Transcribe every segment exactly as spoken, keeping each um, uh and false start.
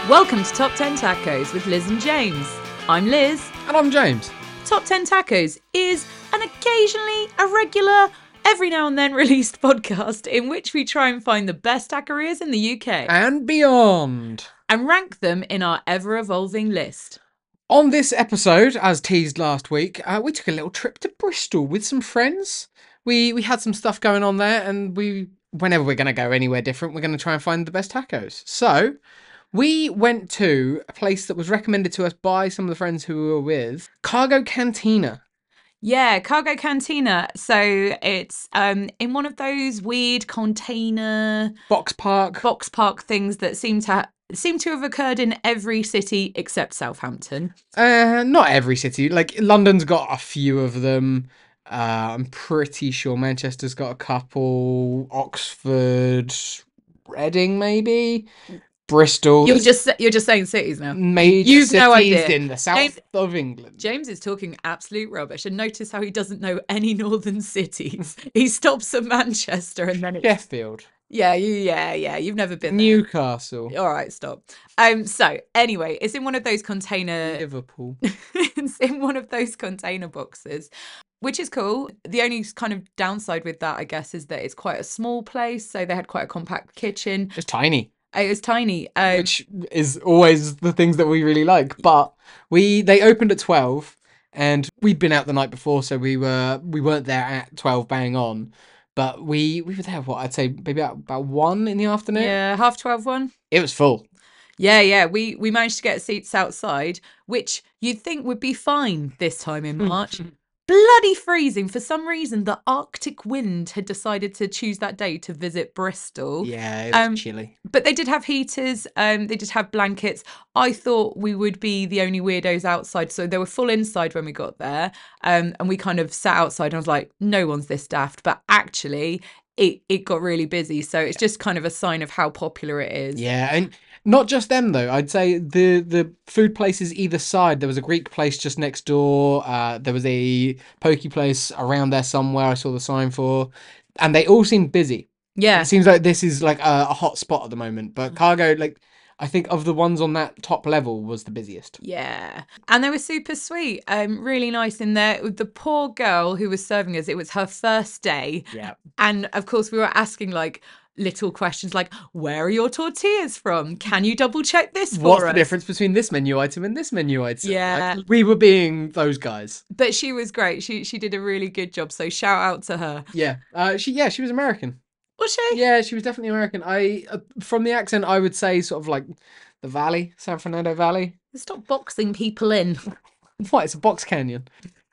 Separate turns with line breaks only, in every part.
Welcome to Top ten Tacos with Liz and James. I'm Liz.
And I'm James.
Top ten Tacos is an occasionally irregular, every now and then released podcast in which we try and find the best taquerias in the U K.
And beyond.
And rank them in our ever-evolving list.
On this episode, as teased last week, uh, we took a little trip to Bristol with some friends. We we had some stuff going on there, and we, whenever we're going to go anywhere different, we're going to try and find the best tacos. So, we went to a place that was recommended to us by some of the friends who we were with, Cargo Cantina.
Yeah, Cargo Cantina. So it's um in one of those weird container
Box Park.
box park things that seem to ha- seem to have occurred in every city except Southampton.
Uh, not every city. Like, London's got a few of them. Uh, I'm pretty sure Manchester's got a couple. Oxford, Reading, maybe. Bristol.
You're just you're just saying cities now.
Major
You've
cities
no idea.
in the south
James-
of England.
James is talking absolute rubbish, and notice how he doesn't know any northern cities. He stops at Manchester and then it's...
Sheffield.
Yeah, you, yeah, yeah. You've never been there.
Newcastle.
All right, stop. Um. So anyway, it's in one of those container.
Liverpool.
It's in one of those container boxes, which is cool. The only kind of downside with that, I guess, is that it's quite a small place. So they had quite a compact kitchen.
It's tiny.
It was tiny. Um,
Which is always the things that we really like. But we they opened at twelve, and we'd been out the night before, so we were we weren't there at twelve bang on. But we we were there, what, I'd say maybe about, about one in the afternoon.
yeah, half twelve one.
It was full.
Yeah, yeah. We we managed to get seats outside, which you'd think would be fine this time in March. Bloody freezing. For some reason, the Arctic wind had decided to choose that day to visit Bristol.
Yeah, it was
Um,
chilly.
But they did have heaters. Um, they did have blankets. I thought we would be the only weirdos outside, so they were full inside when we got there. Um, and we kind of sat outside, and I was like, "No one's this daft." But actually, it it got really busy, so it's just kind of a sign of how popular it is.
Yeah, and not just them though. I'd say the the food places either side. There was a Greek place just next door. Uh, there was a poke place around there somewhere. I saw the sign for, and they all seemed busy.
Yeah.
It seems like this is like a, a hot spot at the moment. But Cargo, like, I think of the ones on that top level, was the busiest.
Yeah. And they were super sweet. Um, really nice in there. The poor girl who was serving us, it was her first day.
Yeah.
And of course, we were asking like little questions like, where are your tortillas from? Can you double check this for
What's
us?
the difference between this menu item and this menu item?
Yeah.
Like, we were being those guys.
But she was great. She she did a really good job. So shout out to her.
Yeah. Uh, she yeah she was American.
Was she?
Yeah, she was definitely American. I uh, from the accent, I would say sort of like the Valley, San Fernando Valley.
Stop boxing people in.
What? It's a box canyon.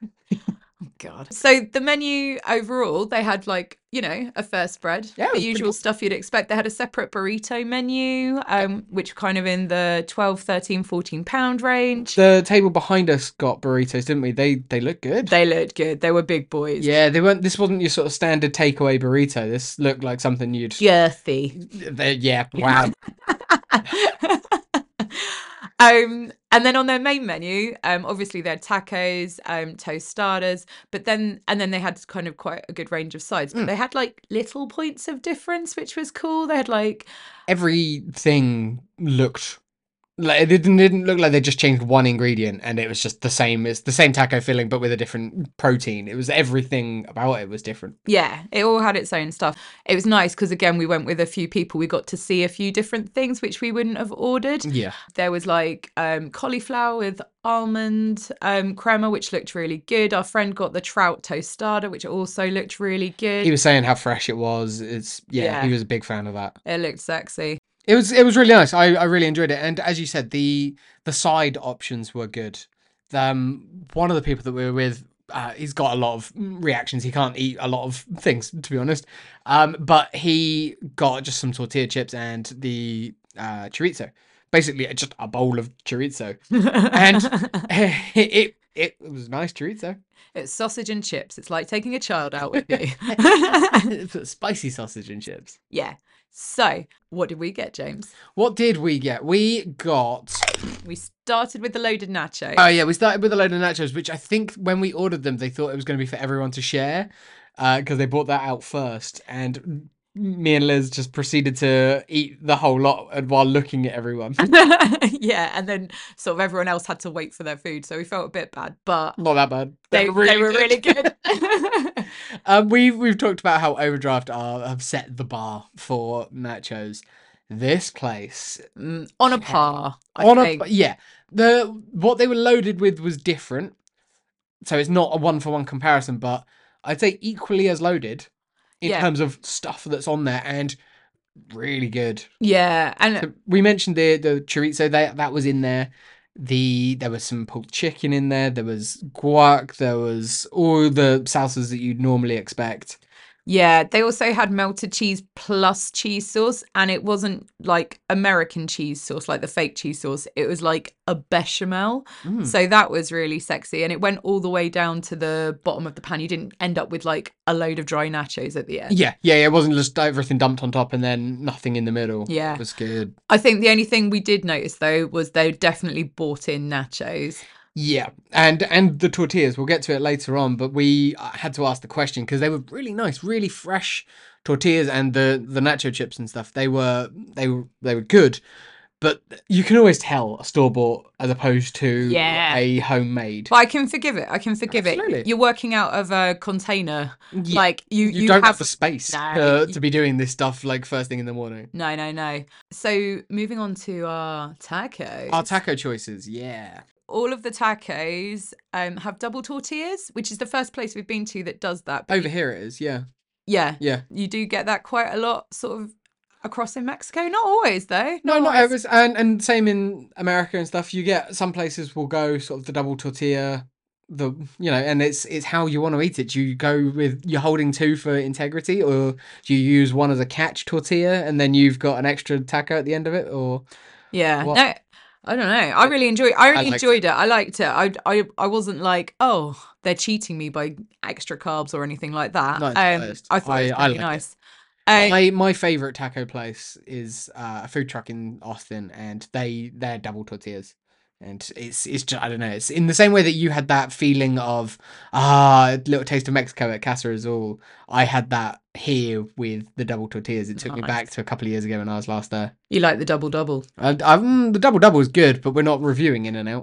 God. So the menu overall, they had like, you know, a first spread,
Yeah, it
the
was pretty
usual
cool.
stuff you'd expect. They had a separate burrito menu, um, which kind of in the twelve, thirteen, fourteen pound range.
The table behind us got burritos, didn't we? They they look good.
They looked good. They were big boys.
Yeah, they weren't. This wasn't your sort of standard takeaway burrito. This looked like something you'd.
Girthy.
They- yeah. Wow.
Um, and then on their main menu, um, obviously they had tacos, um, tostadas, but then and then they had kind of quite a good range of sides. But
Mm.
they had like little points of difference, which was cool. They had like
Everything looked like it didn't, didn't look like they just changed one ingredient and it was just the same. It's the same taco filling but with a different protein. It was everything about it was different.
yeah, it all had its own stuff. It was nice because again we went with a few people. We got to see a few different things which we wouldn't have ordered.
Yeah.
There was like um, cauliflower with almond um, crema, which looked really good. Our friend got the trout tostada, which also looked really good.
He was saying how fresh it was. It's yeah,
Yeah.
he was a big fan of that.
It looked sexy.
It was it was really nice. I, I really enjoyed it. And as you said, the the side options were good. Um, one of the people that we were with, uh, he's got a lot of reactions. He can't eat a lot of things, to be honest. Um, but he got just some tortilla chips and the uh, chorizo. Basically, just a bowl of chorizo, and it, it it was nice chorizo.
It's sausage and chips. It's like taking a child out with you.
It's spicy sausage and chips.
Yeah. So, what did we get, James?
What did we get? We got.
We started with the loaded nacho.
Oh yeah, we started with a load of nachos, which I think when we ordered them, they thought it was going to be for everyone to share, because they brought that out first. And me and Liz just proceeded to eat the whole lot while looking at everyone.
Yeah, and then sort of everyone else had to wait for their food, so we felt a bit bad, but
Not that bad.
they
were
they
really
were really
good.
good.
um, we've we've talked about how Overdraft are have set the bar for nachos. This place
Mm, on a par, I
on
think.
a yeah, the what they were loaded with was different, so it's not a one for one comparison, but I'd say equally as loaded in
Yeah.
terms of stuff that's on there and really good.
Yeah, and
So we mentioned the the chorizo that that was in there. The there was some pulled chicken in there. There was guac. There was all the salsas that you'd normally expect.
yeah, they also had melted cheese plus cheese sauce, and it wasn't like American cheese sauce, like the fake cheese sauce. It was like a bechamel.
Mm.
So that was really sexy, and it went all the way down to the bottom of the pan. You didn't end up with like a load of dry nachos at the end.
Yeah, yeah, it wasn't just everything dumped on top and then nothing in the middle.
Yeah.
It was good.
I think the only thing we did notice though was they definitely bought in nachos.
Yeah, and and the tortillas. We'll get to it later on, but we had to ask the question because they were really nice, really fresh tortillas, and the the nacho chips and stuff. They were they were they were good, but you can always tell a store bought as opposed to
Yeah.
a homemade.
But I can forgive it. I can forgive
Absolutely.
it. You're working out of a container.
Yeah.
Like you,
You,
you,
don't have,
have
the space
No.
to, to be doing this stuff like first thing in the morning.
No, no, no. So moving on to our tacos.
Our taco choices, yeah.
All of the tacos um, have double tortillas, which is the first place we've been to that does that. But
Over here it is, yeah.
yeah,
Yeah.
you do get that quite a lot, sort of across in Mexico. Not always, though.
No, not
always.
always. And and same in America and stuff. You get some places will go sort of the double tortilla, the you know, and it's it's how you want to eat it. Do you go with you're holding two for integrity, or do you use one as a catch tortilla and then you've got an extra taco at the end of it, or
Yeah,
what?
no, I don't know. I really enjoyed. I really
I liked
enjoyed it. I liked it. I, I, I wasn't like, oh, they're cheating me by extra carbs or anything like that.
Not in the
Um,
least.
I thought
I-
it was
I
really
liked it.
nice. Uh,
My my favorite taco place is uh, a food truck in Austin, and they they're double tortillas, and it's it's just, I don't know, it's in the same way that you had that feeling of ah a little taste of Mexico at Casa Azul. I had that here with the double tortillas. It took me
Nice.
back to a couple of years ago when I was last there.
you like the double double.
I, I, mm, the double double is good, but we're not reviewing In and Out.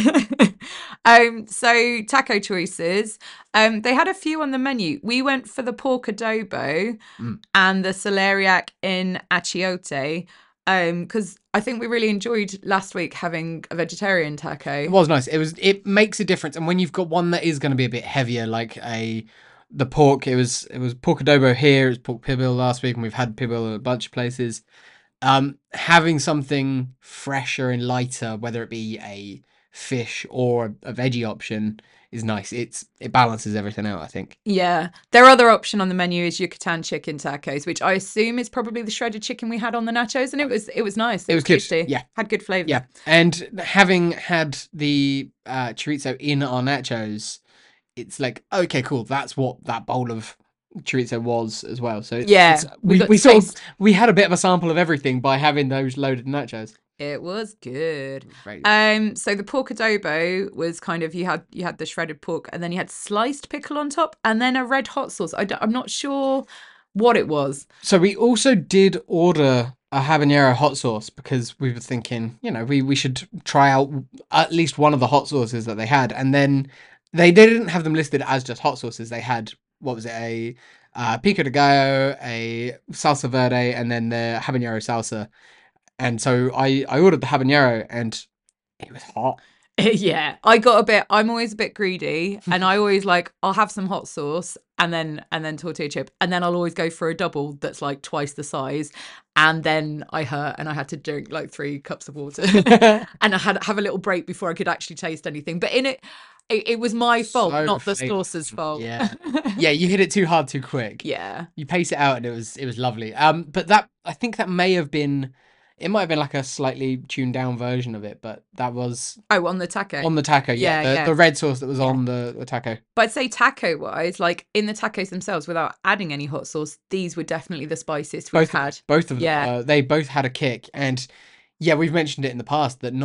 um, so taco choices. Um, they had a few on the menu. We went for the pork adobo
Mm.
and the celeriac in achiote. Um, because I think we really enjoyed last week having a vegetarian taco.
It was nice. It was. It makes a difference, and when you've got one that is going to be a bit heavier, like a the pork, it was it was pork adobo here. It was pork pibil last week, and we've had pibil at a bunch of places. Um, having something fresher and lighter, whether it be a fish or a, a veggie option, is nice. It's it balances everything out, I think.
Yeah. Their other option on the menu is Yucatan chicken tacos, which I assume is probably the shredded chicken we had on the nachos, and it was it was nice.
It was good,
tasty.
yeah.
Had good flavour.
Yeah, and having had the uh, chorizo in our nachos, it's like okay, cool. That's what that bowl of chorizo was as well. So it's,
Yeah,
it's,
we
we
got
we
to
sort of
taste-
we had a bit of a sample of everything by having those loaded nachos.
It was good.
Very
Um, so the pork adobo was kind of you had you had the shredded pork, and then you had sliced pickle on top, and then a red hot sauce. I am not sure what it was.
So we also did order a habanero hot sauce because we were thinking, you know, we, we should try out at least one of the hot sauces that they had. And then they, they didn't have them listed as just hot sauces. They had, what was it, a uh, pico de gallo, a salsa verde, and then the habanero salsa. And so I, I ordered the habanero and it was hot.
Yeah, I got a bit. I'm always a bit greedy, and I always like I'll have some hot sauce and then and then tortilla chip, and then I'll always go for a double that's like twice the size, and then I hurt and I had to drink like three cups of water, and I had have a little break before I could actually taste anything. But in it, it, it was my fault,
So
not the
fake.
sauce's fault.
Yeah. Yeah, you hit it too hard too quick.
Yeah.
You pace it out and it was it was lovely. Um, but that I think that may have been, it might have been like a slightly tuned down version of it, but that was
Oh, on the taco.
on the taco. Yeah,
Yeah,
the,
yeah.
the red sauce that was on the, the taco.
But I'd say taco wise, like in the tacos themselves, without adding any hot sauce, these were definitely the spiciest we've
Both
had.
both of them.
Yeah.
Uh, they both had a kick, and yeah, we've mentioned it in the past that not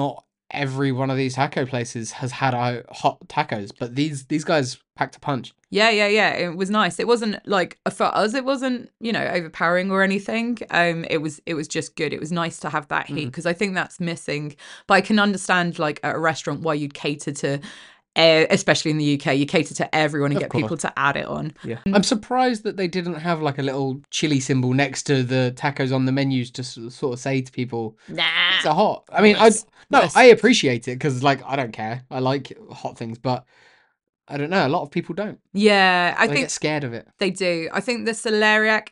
every one of these taco places has had a hot tacos, but these these guys packed a punch.
Yeah, yeah, yeah. It was nice. It wasn't like for us. It wasn't, you know, overpowering or anything. Um, it was, it was just good. It was nice to have that heat because I think that's missing. But I can understand, like at a restaurant, why you'd cater to, uh, especially in the U K, you cater to everyone and
Of
get
course.
people to add it on.
Yeah, I'm surprised that they didn't have like a little chili symbol next to the tacos on the menus to s- sort of say to people,
Nah,
"It's a hot." I mean, I
Yes,
no,
yes.
I appreciate it because like I don't care. I like hot things, but I don't know. A lot of people don't.
Yeah, I
They
think
get scared of it.
they do. I think the celeriac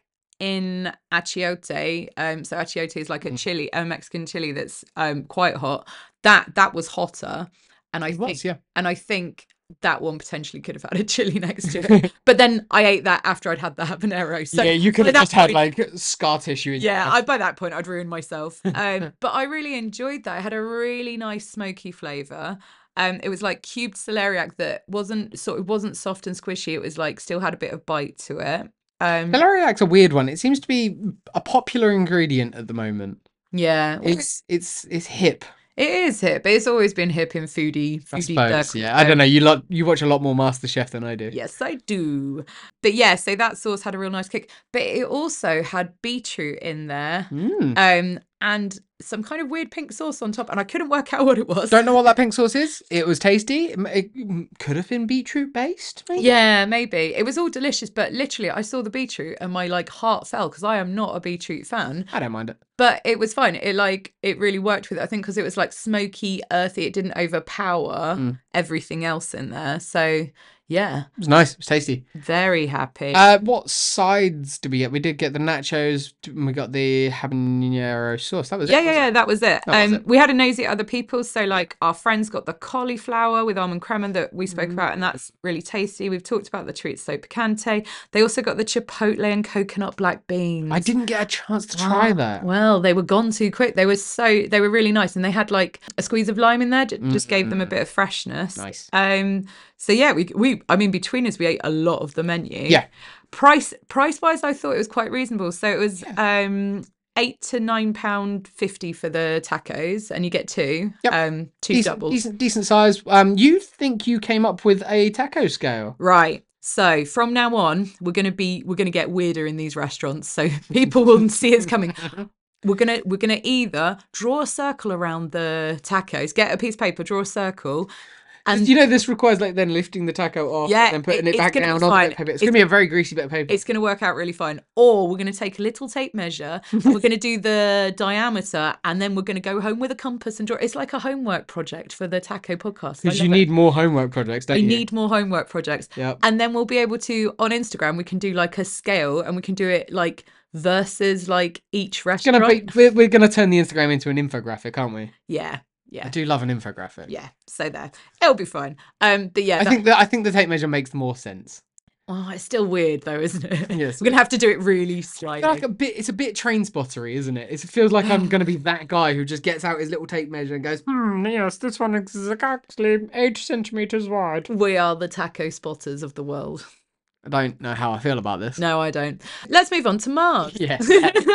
in achiote, um, so achiote is like a
Mm.
chili, a Mexican chili that's um quite hot. That that was hotter, and I
It
think,
was, yeah.
and I think that one potentially could have had a chili next to it. But then I ate that after I'd had the habanero. So
Yeah, you could
by
have
that
just had
point-
like scar tissue. In
yeah,
your
I, by that point I'd ruined myself. Um, but I really enjoyed that. It had a really nice smoky flavour. Um, it was like cubed celeriac that wasn't sort of wasn't soft and squishy. It was like still had a bit of bite to it. Um,
Celeriac's a weird one. It seems to be a popular ingredient at the moment.
yeah, well,
It's it's it's hip.
it is hip. It's always been hip in foodie
I
foodie
suppose.
circles.
Yeah, I don't know. You lot you watch a lot more MasterChef than I do.
Yes, I do. But yeah, so that sauce had a real nice kick. But it also had beetroot in there.
Mm.
Um, and some kind of weird pink sauce on top, and I couldn't work out what it was.
Don't know what that pink sauce is. It was tasty. It, it could have been beetroot based. Maybe?
Yeah, maybe. It was all delicious, but literally I saw the beetroot and my like heart fell because I am not a beetroot fan.
I don't mind it.
But it was fine. It like it really worked with it. I think because it was like smoky, earthy. It didn't overpower
Mm.
everything else in there. So yeah,
It was nice. It was tasty.
very happy.
Uh, what sides did we get? We did get the nachos. and We got the habanero sauce. That was
yeah,
it.
yeah,
wasn't
yeah.
it?
That was it.
That was
um,
it.
we had a nosy at other people's. So like our friends got the cauliflower with almond crema that we spoke about, and that's really tasty. We've talked about the chorizo picante. They also got the chipotle and coconut black beans.
I didn't get a chance to try
Oh,
that.
Well, they were gone too quick. They were so they were really nice, and they had like a squeeze of lime in there. j- Just gave them a bit of freshness.
Nice.
Um. So yeah, we we I mean between us we ate a lot of the menu.
Yeah.
Price price wise, I thought it was quite reasonable. So it was um eight to nine pound fifty for the tacos, and you get two.
Yep.
Um, two
Decent,
doubles.
decent, decent size. Um, you think you came up with a taco scale?
Right. So from now on, we're gonna be we're gonna get weirder in these restaurants, so people will see us coming. We're gonna we're gonna either draw a circle around the tacos, get a piece of paper, draw a circle, and
You know, this requires like then lifting the taco off
Yeah,
and then putting
it-
it,
it's
back
gonna
down
be
on the
fine.
bit of paper. It's,
It's-
gonna be a very greasy bit of paper.
it's going to work out really fine. Or we're going to take a little tape measure and we're going to do the diameter, and then we're going to go home with a compass and draw. It's like a homework project for the Taco Podcast. I
Because you
love it.
need more homework projects, don't
We
you?
need more homework projects.
Yep.
And then we'll be able to, on Instagram, we can do like a scale, and we can do it like versus like each
It's
restaurant.
gonna be, we're, we're gonna turn the Instagram into an infographic, aren't we?
Yeah, yeah,
I do love an infographic.
yeah. So there, it'll be fine. Um, but yeah,
I
that-
think that I think the tape measure makes more sense.
oh, it's still weird though, isn't it?
Yes.
We're gonna have to do it really slightly.
Like a bit, it's a bit train spottery, isn't it? It feels like I'm gonna be that guy who just gets out his little tape measure and goes, "Hmm, yes, this one is exactly eight centimeters wide."
We are the taco spotters of the world.
I don't know how I feel about this.
No, I don't. Let's move on to Mars.
Yes.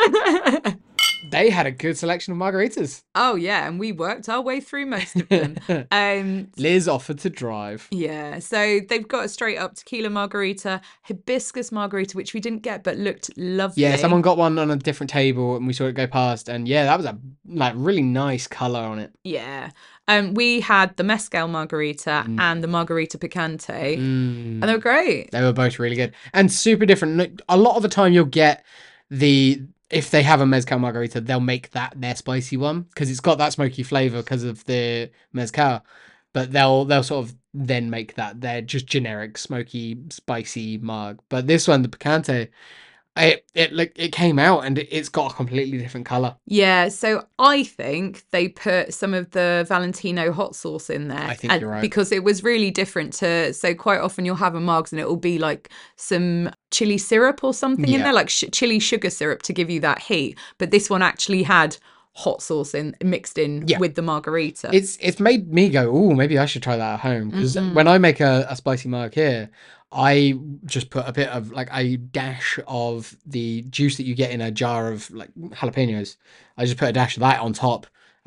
They had a good selection of margaritas.
Oh yeah, and we worked our way through most of them. Um,
Liz offered to drive.
yeah, so they've got a straight up tequila margarita, hibiscus margarita, which we didn't get but looked lovely.
Yeah, someone got one on a different table and we saw it go past, and yeah, that was a like really nice color on it.
Yeah. Um, we had the mezcal margarita
Mm.
and the margarita picante,
Mm.
and they were great.
They were both really good and super different. A lot of the time, you'll get the if they have a mezcal margarita, they'll make that their spicy one because it's got that smoky flavor because of the mezcal. But they'll they'll sort of then make that their just generic smoky spicy marg. But this one, the picante, it it like it came out and it- it's got a completely different color.
Yeah, so I think they put some of the Valentino hot sauce in there.
I think
and-
you're right.
Because it was really different to, so quite often you'll have a margs and it will be like some chili syrup or something in
Yeah.
there, like sh- chili sugar syrup to give you that heat. But this one actually had hot sauce in mixed in
Yeah.
with the margarita.
It's it's made me go, oh, maybe I should try that at home because
Mhm.
when I make a, a spicy marg here, I just put a bit of like a dash of the juice that you get in a jar of like jalapenos. I just put a dash of that on top,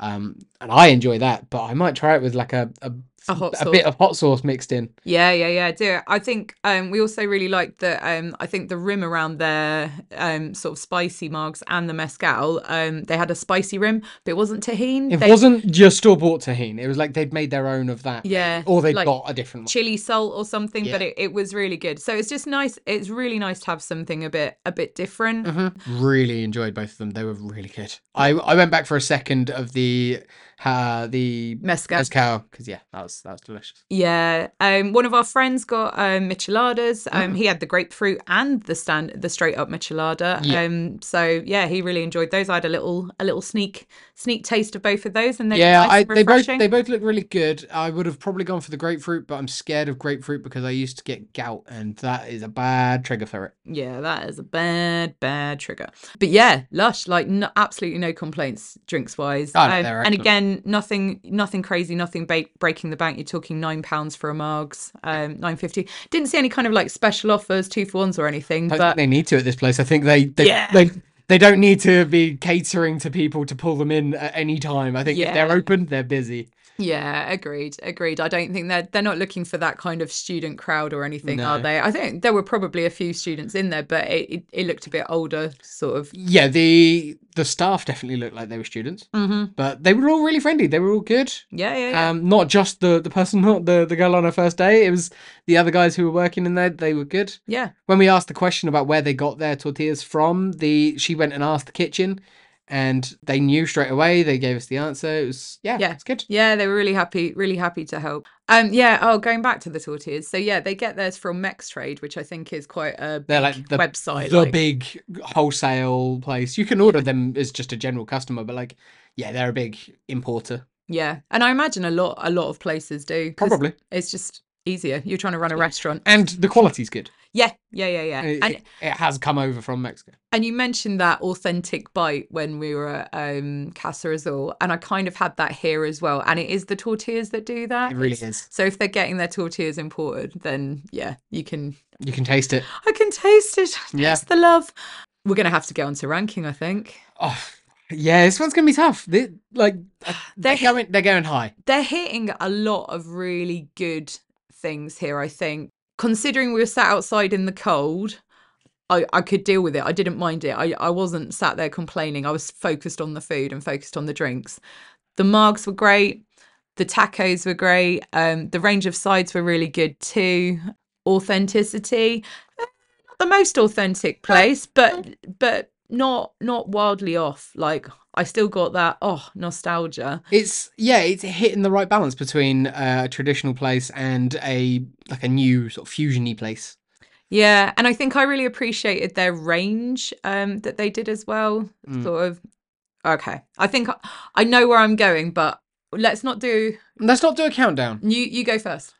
Um, and I enjoy that, but I might try it with like a a,
A hot
a
sauce.
bit of hot sauce mixed in.
Yeah, yeah, yeah. Do it. I think um, we also really liked the. Um, I think the rim around their um, sort of spicy margs and the mezcal. Um, they had a spicy rim, but it wasn't tahini.
It
They,
wasn't just store bought tahini. It was like they'd made their own of that.
Yeah,
Or they'd
like
got a different one.
chili salt or something,
Yeah.
but it, it was really good. So it's just nice. It's really nice to have something a bit a bit different.
Mm-hmm. Really enjoyed both of them. They were really good. I I went back for a second of the uh, the
Mezcal.
mezcal because yeah, that was that was delicious.
Yeah, um, one of our friends got um, micheladas. Um,
Mm.
he had the grapefruit and the stand, the straight up michelada.
Yeah.
Um, so yeah, he really enjoyed those. I had a little, a little sneak, sneak taste of both of those, and they
Yeah,
nice
I
and
they both
refreshing.
they both look really good. I would have probably gone for the grapefruit, but I'm scared of grapefruit because I used to get gout, and that is a bad trigger for it.
Yeah, that is a bad, bad trigger. But yeah, lush, like no, absolutely no complaints drinks wise.
Oh, no,
um,
they're
and
excellent.
again, nothing, nothing crazy, nothing ba- breaking the bank. You're talking nine pounds for a margs, um, nine fifty. Didn't see any kind of like special offers, two for ones or anything.
I don't
But
think they need to at this place. I think they they,
Yeah.
they they don't need to be catering to people to pull them in at any time. I think if they're
Yeah.
open, they're busy.
yeah, agreed, agreed. I don't think they're they're not looking for that kind of student crowd or anything, are
No.
they? I think there were probably a few students in there, but it it, it looked a bit older, sort of.
Yeah, the the staff definitely looked like they were students,
Mm-hmm.
but they were all really friendly. They were all good.
Yeah, yeah, yeah.
Um, not just the the person, not the the girl on her first day. It was the other guys who were working in there. They were good.
yeah.
When we asked the question about where they got their tortillas from, the she went and asked the kitchen, and they knew straight away. They gave us the answer. It was yeah,
Yeah.
it's good.
Yeah, they were really happy, really happy to help. Um, yeah. Oh, going back to the tortillas. So yeah, they get theirs from Mextrade, which I think is quite a big
They're like the
website.
the
like-
big wholesale place. You can order them as just a general customer, but like yeah, they're a big importer.
yeah, and I imagine a lot, a lot of places do. 'cause
Probably.
it's just easier. You're trying to run a restaurant.
And the quality's good.
Yeah, yeah, yeah, yeah.
It,
And
it, it has come over from Mexico.
and you mentioned that authentic bite when we were at um, Casa Azul, and I kind of had that here as well. And it is the tortillas that do that.
It really
It's-
is.
So if they're getting their tortillas imported, then yeah, you can.
You can taste it.
I can taste it.
Yeah.
Taste the love. We're gonna have to get onto ranking, I think.
Oh, yeah, this one's gonna be tough. They, like uh, they're
They're-
going, they're going high.
They're hitting a lot of really good things here, I think. Considering we were sat outside in the cold, I, I could deal with it. I didn't mind it. I, I wasn't sat there complaining. I was focused on the food and focused on the drinks. The margs were great. The tacos were great. Um, the range of sides were really good too. Authenticity, eh, not the most authentic place, but but not not wildly off. Like I still got that oh nostalgia.
It's yeah, it's hitting the right balance between uh, a traditional place and a like a new sort of fusiony place.
Yeah, and I think I really appreciated their range um, that they did as well.
Mm.
Sort of. Okay, I think I, I know where I'm going, but let's not do.
Let's not do a countdown.
You you go first.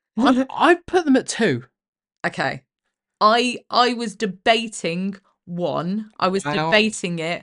I I'd put them at two.
Okay, I I was debating one. I was
Wow.
debating it,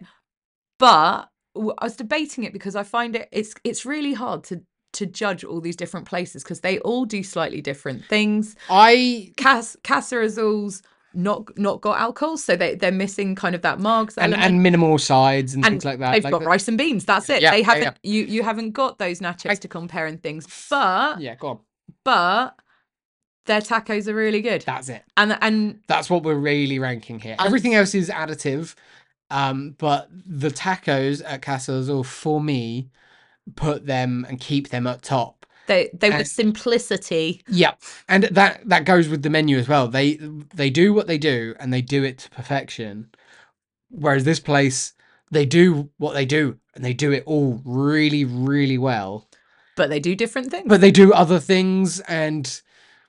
but w- I was debating it because I find it it's it's really hard to to judge all these different places because they all do slightly different things.
I
Cas Casa Azul's not not got alcohol, so they they're missing kind of that margs
and,
element.
and minimal sides and,
And
things like that.
They've
like
got
the-
rice and beans. That's it.
Yeah,
they
yeah,
haven't
yeah.
you you haven't got those nachos to compare and things. But
Yeah, go on.
but their tacos are really good.
That's it.
And and
That's what we're really ranking here.
And-
Everything else is additive, um, but the tacos at Casa Azul for me put them and keep them at top.
they they were
And-
simplicity.
Yeah, and that that goes with the menu as well. They they do what they do and they do it to perfection. Whereas this place, they do what they do and they do it all really really well.
But they do different things.
But they do other things, and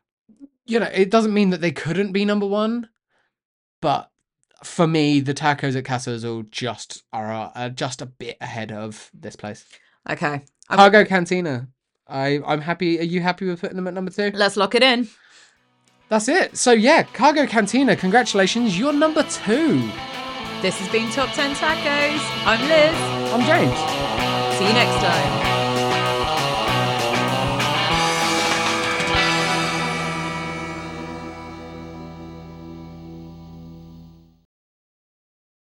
you know it doesn't mean that they couldn't be number one. But for me, the tacos at Casa Azul just are uh, just a bit ahead of this place.
Okay. I'm-
Cargo Cantina. I I'm happy. Are you happy with putting them at number two?
Let's lock it in.
That's it. So yeah, Cargo Cantina, congratulations, you're number two.
This has been Top ten Tacos. I'm Liz.
I'm James.
See you next time.